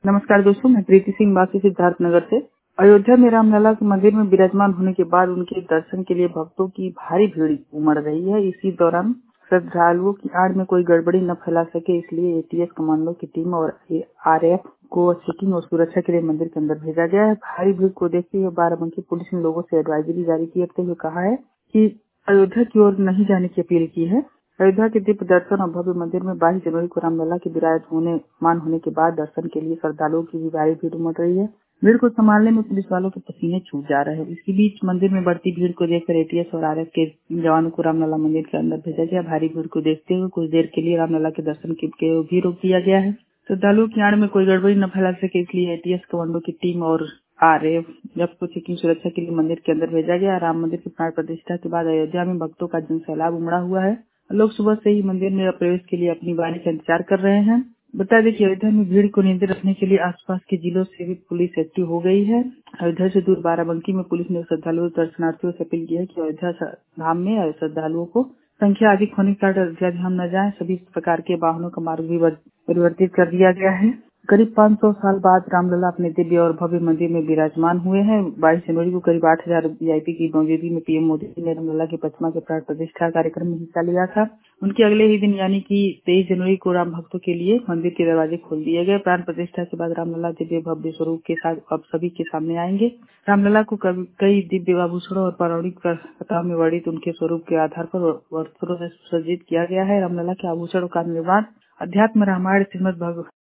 नमस्कार दोस्तों, मैं प्रीति सिंह बासी सिद्धार्थ नगर से। अयोध्या में रामलला के मंदिर में विराजमान होने के बाद उनके दर्शन के लिए भक्तों की भारी भीड़ उमड़ रही है। इसी दौरान श्रद्धालुओं की आड़ में कोई गड़बड़ी न फैला सके, इसलिए एटीएस कमांडो की टीम और आरएएफ को चेकिंग और सुरक्षा के लिए मंदिर के अंदर भेजा गया है। भारी भीड़ को देखते हुए बाराबंकी पुलिस ने लोगों से एडवाइजरी जारी करते हुए कहा है कि अयोध्या की ओर नहीं जाने की अपील की है। अयोध्या के दिव्य दर्शन और भव्य मंदिर में 22 जनवरी को रामलला के विराजमान होने के बाद दर्शन के लिए श्रद्धालुओं की भी भारी भीड़ उमड़ रही है। भीड़ को संभालने में पुलिस वालों के पसीने छूट जा रहे हैं। इसके बीच मंदिर में बढ़ती भीड़ को देखकर एटीएस और आरएएफ के जवानों को रामलला मंदिर के अंदर भेजा गया। भारी भीड़ को देखते हुए कुछ देर के लिए रामलला के दर्शन के भी रोक दिया गया है। श्रद्धालुओं की आड़ में कोई गड़बड़ी न फैला सके, इसलिए एटीएस कमांडो की टीम और आरएएफ को चेकिंग सुरक्षा के लिए मंदिर के अंदर भेजा गया। राम मंदिर की प्राण प्रतिष्ठा के बाद अयोध्या में भक्तों का जनसैलाब उमड़ा हुआ है। लोग सुबह से ही मंदिर में प्रवेश के लिए अपनी बारी का इंतजार कर रहे हैं। बता दें कि अयोध्या में भीड़ को नियंत्रित रखने के लिए आसपास के जिलों से भी पुलिस एक्टिव हो गई है। अयोध्या से दूर बाराबंकी में पुलिस ने श्रद्धालुओं दर्शनार्थियों से अपील की है कि अयोध्या धाम में श्रद्धालुओं को संख्या अधिक होने के कारण अयोध्या धाम न जाए। सभी प्रकार के वाहनों का मार्ग भी परिवर्तित कर दिया गया है। करीब 500 साल बाद रामलला अपने दिव्य और भव्य मंदिर में विराजमान हुए हैं। 22 जनवरी को करीब 8000 वीआईपी की मौजूदगी में पीएम मोदी ने रामलला की प्रतिमा के प्राण प्रतिष्ठा कार्यक्रम में हिस्सा लिया था। उनके अगले ही दिन यानी कि 23 जनवरी को राम भक्तों के लिए मंदिर के दरवाजे खोल दिए गए। प्राण प्रतिष्ठा के बाद रामलला दिव्य भव्य स्वरूप के साथ अब सभी के सामने आएंगे। रामलला को कई दिव्य आभूषणों और पौराणिक कथाओं में वर्णित उनके स्वरूप के आधार पर वस्त्रों से सुसज्जित किया गया है। रामलला के आभूषणों का निर्माण अध्यात्म रामायण श्रीमद्